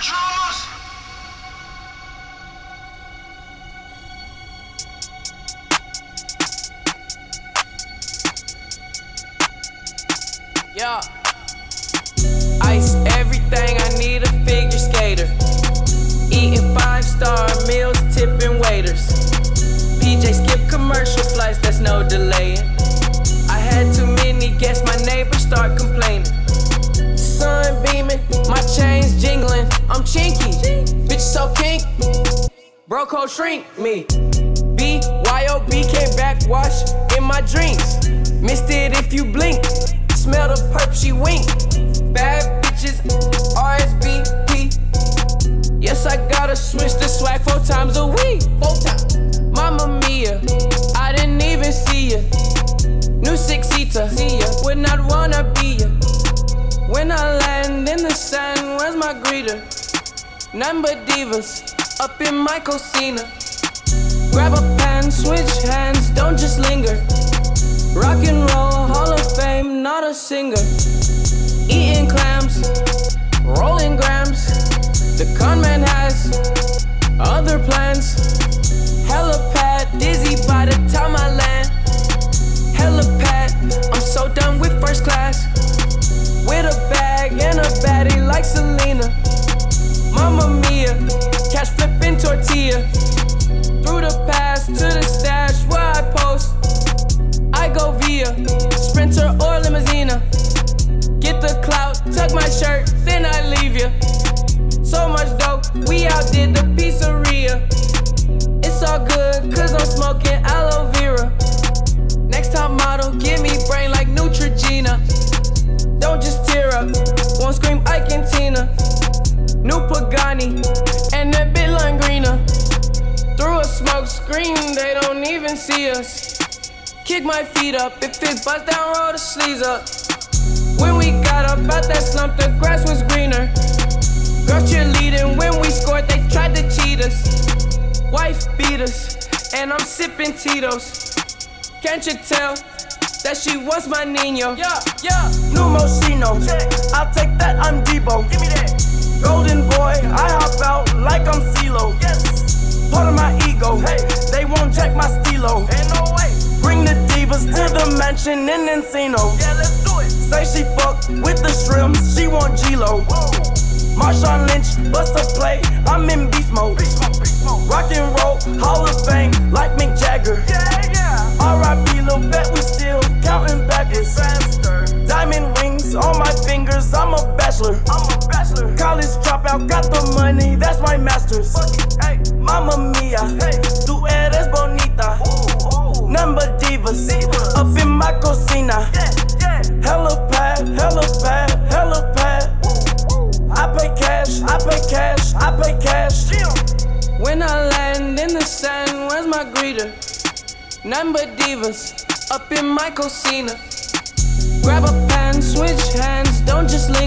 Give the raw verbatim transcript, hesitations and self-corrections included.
drums. Yeah. Ice everything, I need a figure skater. Eating five-star meals, tipping waiters. P J skip commercial flights, that's no delaying. I had too many guests, my neighbors start complaining. Sun beaming, my chains jingling, I'm chinky. Bitch so kink, bro code shrink me. B Y O B K backwash in my drinks. Missed it if you blink. Smell the perp, she wink. Bad bitches, R S V P. Yes, I gotta switch the swag four times a week. Four times. Mamma mia, I didn't even see ya. New six-seater, see ya. Would not wanna be ya. When I land in the sun, where's my greeter? None but divas, up in my cocina. Grab a pen, switch hands, don't just linger. Rock and roll, Hall of Fame, not a singer. Eating clams, rolling grams. The con man has other plans. Helipad, dizzy by the time I land. Helipad, I'm so done with first class. With a bag and a baddie like Selena. Mamma mia, cash flipping tortilla. Through the past to the stash where I post. I go via Sprinter or Limousine. Get the clout, tuck my shirt, then I leave ya. So much dope, we outdid the pizzeria. It's all good, cause I'm smoking aloe vera. Next top model, give me brain like Neutrogena. Don't just tear up, won't scream Ike and Tina. New Pagani, and that bit Langrina. Through a smoke screen, they don't even see us. Kick my feet up, if it bust down, roll the sleeves up. When we got up out that slump, the grass was greener. Girls cheerleading, when we scored, they tried to cheat us. Wife beat us, and I'm sipping Tito's. Can't you tell that she was my Nino? Yeah, yeah. New Moschino, I'll take that, I'm Debo. Give me that. Golden boy, I hop out like I'm CeeLo. Yes. Part of my ego, hey. They won't check my stilo. Ain't no way. Bring the divas to the mansion in Encino. Yeah, let's do it. Say she fuck with the shrimps, she want G-Lo. Marshawn Lynch, bust a play, I'm in beast mode. Beast mode, beast mode. Rock and roll, Hall of Fame, like Mick Jagger. Yeah, yeah. R I P, Lil Bet, we still counting backwards. Faster. Diamond rings on my fingers, I'm a bachelor. I'm a bachelor. College dropout, got the money, that's my master's. Hey. Mamma mia, hey. Tu eres bonita. Ooh, ooh. Number divas, divas, up in my cocina. Yeah, yeah. Helipad, helipad, helipad. I pay cash, I pay cash, I pay cash. When I land in the sun, where's my greeter? None but divas, up in my cocina. Grab a pen, switch hands, don't just